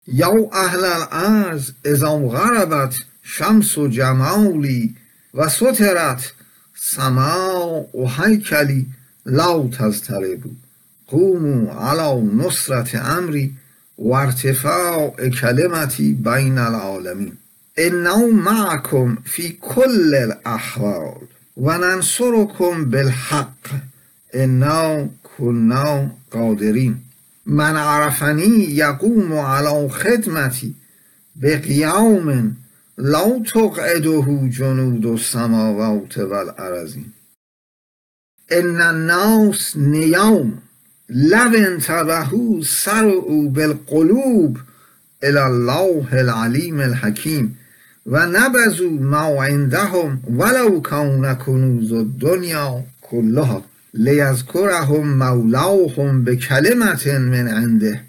یا اهل الارض اذا غربت شمس جمالی و سترت سماء هیکلی لا تضطربوا قوموا علی نصرة امری و ارتفاع کلمتی بین العالمین انه معکم فی کل الاحوال و ننصرکم بالحق انا کنا قادرین من عرفنی یقوم علی خدمتی بقیام لا تقعده جنود السماوات والارضین ان الناس نیام لو انتبهوا سرعوا بالقلوب الی الله العلیم الحکیم و نبذوا ما عندهم ولو کان کنوز الدنیا کلها لیذکرهم مولاهم بکلمة من عنده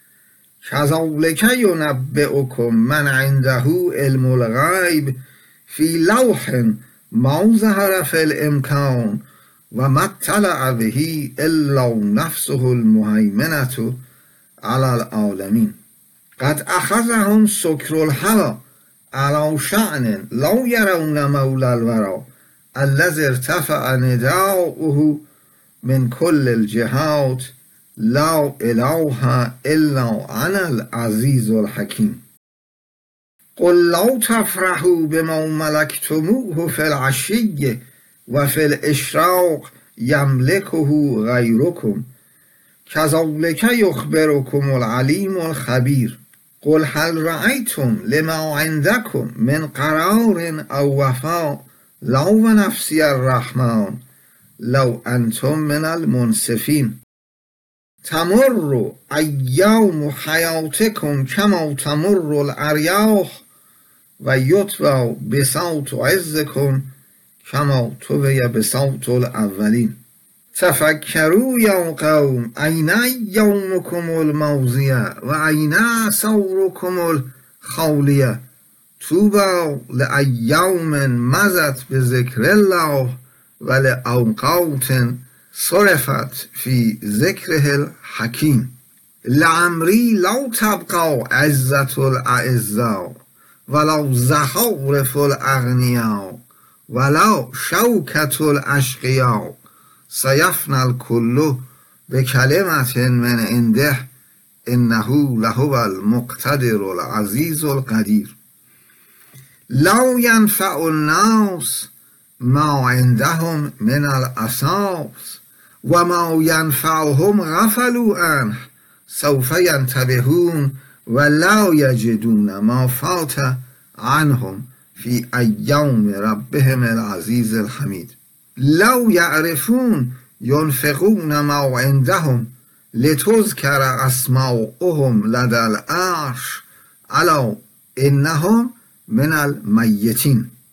کذلک ینبئکم من عنده علم الغیب فی لوح ما ظهر فی الامکان و ما اطلع به الا نفسه المهیمنة علی العالمین قد اخذهم سکر الهوی علی شأن لا یرون مولا الورى الذی ارتفع نداؤه من کل الجهات لا اله الا انا العزیز الحکیم قل لا تفرحوا بما ملکتموه فی العشی و فی الاشراق یملکه غیرکم کذلک یخبرکم العلیم الخبیر قل هل رأیتم لما عندکم من قرار او وفا لا و نفسی الرحمن لو انتم من المنصفین تمر ایام حیاتکم کما تمر الاریاح و یطوی بساط عزکم کما طوی بساط الاولین تفکروا یا قوم این یومکم الماضیه و این ثورکم الخالیه طوبی لایام مضت بذکر الله و لأوقات صرفت فی ذکره الحکیم لعمری لا تبقی عزة الاعزاء ولا زخارف الاغنیاء ولا شوکة الاشقیاء سیفنی الکل بکلمة من عنده انه لهو المقتدر العزیز القدیر لا ینفع الناس ما عندهم من الاساس و ما ینفعهم غفلوا عنه سوف ینتبهون و لا یجدون ما فات عنهم فی ایام ربهم العزیز الحمید لو یعرفون ینفقون ما عندهم لتذکر اسماؤهم لدى العرش الا انهم من المیتین